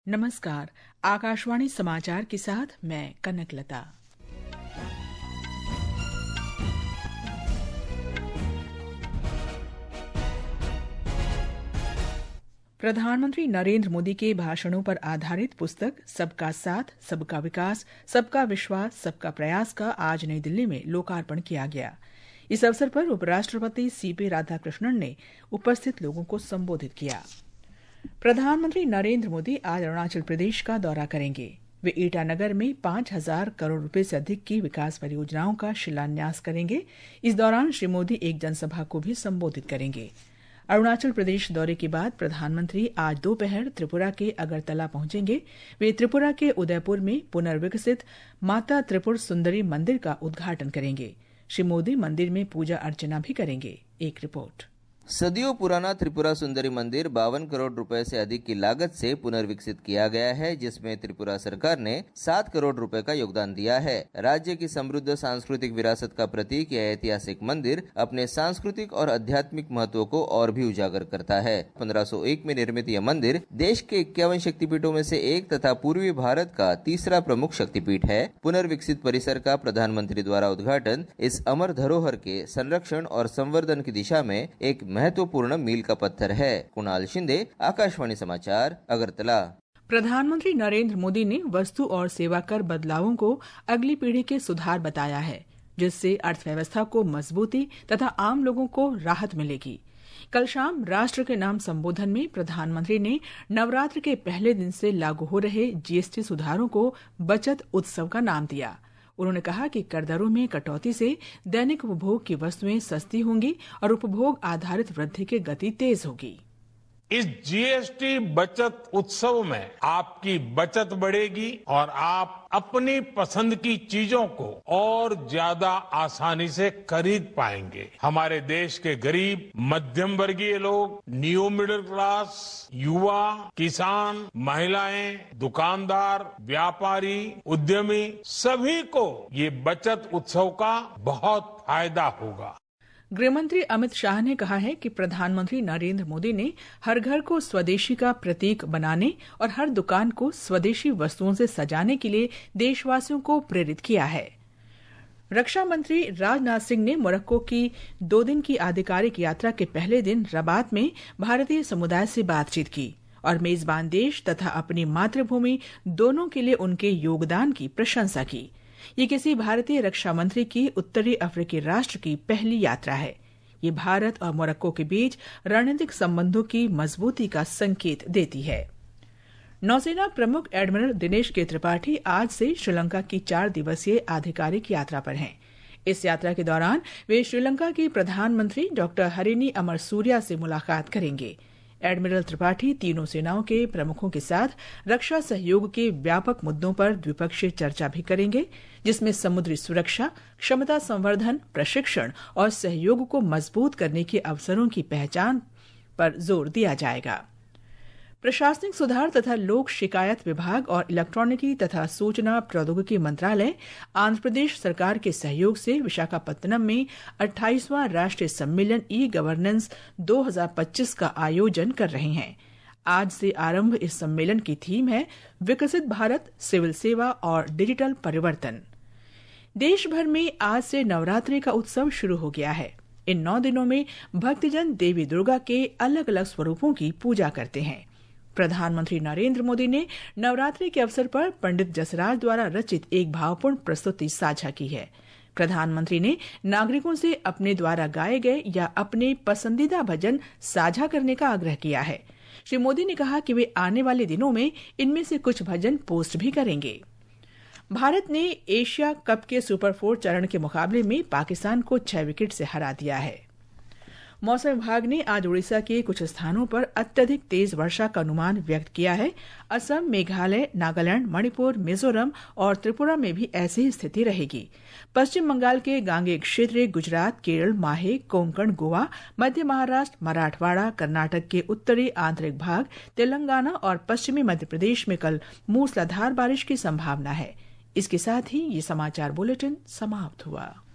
नमस्कार। आकाशवाणी समाचार के साथ मैं कनकलता। प्रधानमंत्री नरेंद्र मोदी के भाषणों पर आधारित पुस्तक सबका साथ सबका विकास सबका विश्वास सबका प्रयास का आज नई दिल्ली में लोकार्पण किया गया। इस अवसर पर उपराष्ट्रपति सीपी राधाकृष्णन ने उपस्थित लोगों को संबोधित किया। प्रधानमंत्री नरेंद्र मोदी आज अरुणाचल प्रदेश का दौरा करेंगे। वे ईटानगर में 5,000 करोड़ रुपए से अधिक की विकास परियोजनाओं का शिलान्यास करेंगे। इस दौरान श्री मोदी एक जनसभा को भी संबोधित करेंगे। अरुणाचल प्रदेश दौरे के बाद प्रधानमंत्री आज दोपहर त्रिपुरा के अगरतला पहुंचेंगे। वे त्रिपुरा के उदयपुर में पुनर्विकसित माता त्रिपुर सुंदरी मंदिर का उद्घाटन करेंगे। श्री मोदी मंदिर में पूजा अर्चना भी करेंगे। एक रिपोर्ट। सदियों पुराना त्रिपुरा सुंदरी मंदिर 52 करोड़ रुपए से अधिक की लागत से पुनर्विकसित किया गया है, जिसमें त्रिपुरा सरकार ने 7 करोड़ रुपए का योगदान दिया है। राज्य की समृद्ध सांस्कृतिक विरासत का प्रतीक यह ऐतिहासिक मंदिर अपने सांस्कृतिक और आध्यात्मिक महत्व को और भी उजागर करता है। 1501 में निर्मित यह मंदिर देश के 51 शक्तिपीठों में से एक तथा पूर्वी भारत का तीसरा प्रमुख शक्तिपीठ है। पुनर्विकसित परिसर का प्रधानमंत्री द्वारा उद्घाटन इस अमर धरोहर के संरक्षण और संवर्धन की दिशा में एक महत्वपूर्ण मील का पत्थर है। कुणाल शिंदे, आकाशवाणी समाचार, अगरतला। प्रधानमंत्री नरेंद्र मोदी ने वस्तु और सेवा कर बदलावों को अगली पीढ़ी के सुधार बताया है, जिससे अर्थव्यवस्था को मजबूती तथा आम लोगों को राहत मिलेगी। कल शाम राष्ट्र के नाम संबोधन में प्रधानमंत्री ने नवरात्र के पहले दिन से लागू हो रहे जीएसटी सुधारों को बचत उत्सव का नाम दिया। उन्होंने कहा कि कर दरों में कटौती से दैनिक उपभोग की वस्तुएं सस्ती होंगी और उपभोग आधारित वृद्धि की गति तेज होगी। इस जीएसटी बचत उत्सव में आपकी बचत बढ़ेगी और आप अपनी पसंद की चीजों को और ज्यादा आसानी से खरीद पाएंगे। हमारे देश के गरीब, मध्यम वर्गीय लोग, न्यू मिडिल क्लास, युवा, किसान, महिलाएं, दुकानदार, व्यापारी, उद्यमी, सभी को ये बचत उत्सव का बहुत फायदा होगा। गृहमंत्री अमित शाह ने कहा है कि प्रधानमंत्री नरेंद्र मोदी ने हर घर को स्वदेशी का प्रतीक बनाने और हर दुकान को स्वदेशी वस्तुओं से सजाने के लिए देशवासियों को प्रेरित किया है। रक्षा मंत्री राजनाथ सिंह ने मोरक्को की 2 दिन की आधिकारिक यात्रा के पहले दिन रबात में भारतीय समुदाय से बातचीत की और मेजबान देश तथा अपनी मातृभूमि दोनों के लिए उनके योगदान की प्रशंसा की। ये किसी भारतीय रक्षा मंत्री की उत्तरी अफ्रीकी राष्ट्र की पहली यात्रा है। ये भारत और मोरक्को के बीच रणनीतिक संबंधों की मजबूती का संकेत देती है। नौसेना प्रमुख एडमिरल दिनेश के त्रिपाठी आज से श्रीलंका की 4 दिवसीय आधिकारिक यात्रा पर हैं। इस यात्रा के दौरान वे श्रीलंका की प्रधानमंत्री डॉक्टर हरिनी अमरसूरिया से मुलाकात करेंगे। एडमिरल त्रिपाठी तीनों सेनाओं के प्रमुखों के साथ रक्षा सहयोग के व्यापक मुद्दों पर द्विपक्षीय चर्चा भी करेंगे, जिसमें समुद्री सुरक्षा, क्षमता संवर्धन, प्रशिक्षण और सहयोग को मजबूत करने के अवसरों की पहचान पर जोर दिया जाएगा। प्रशासनिक सुधार तथा लोक शिकायत विभाग और इलेक्ट्रॉनिकी तथा सूचना प्रौद्योगिकी मंत्रालय आंध्र प्रदेश सरकार के सहयोग से विशाखापत्तनम में 28वां राष्ट्रीय सम्मेलन ई गवर्नेंस 2025 का आयोजन कर रहे हैं। आज से आरंभ इस सम्मेलन की थीम है विकसित भारत, सिविल सेवा और डिजिटल परिवर्तन। देश भर में आज से नवरात्रि का उत्सव शुरू हो गया है। इन 9 दिनों में भक्तजन देवी दुर्गा के अलग अलग स्वरूपों की पूजा करते हैं। प्रधानमंत्री नरेंद्र मोदी ने नवरात्रि के अवसर पर पंडित जसराज द्वारा रचित एक भावपूर्ण प्रस्तुति साझा की है। प्रधानमंत्री ने नागरिकों से अपने द्वारा गाए गए या अपने पसंदीदा भजन साझा करने का आग्रह किया है। श्री मोदी ने कहा कि वे आने वाले दिनों में इनमें से कुछ भजन पोस्ट भी करेंगे। भारत ने एशिया कप के सुपर 4 चरण के मुकाबले में पाकिस्तान को 6 विकेट से हरा दिया है। मौसम विभाग ने आज उड़ीसा के कुछ स्थानों पर अत्यधिक तेज वर्षा का अनुमान व्यक्त किया है। असम, मेघालय, नागालैंड, मणिपुर, मिजोरम और त्रिपुरा में भी ऐसी ही स्थिति रहेगी। पश्चिम बंगाल के गांगेय क्षेत्र, गुजरात, केरल, माहे, कोंकण, गोवा, मध्य महाराष्ट्र, मराठवाड़ा, कर्नाटक के उत्तरी आंतरिक भाग, तेलंगाना और पश्चिमी मध्य प्रदेश में कल मूसलाधार बारिश की संभावना है। इसके साथ ही ये समाचार बुलेटिन समाप्त हुआ।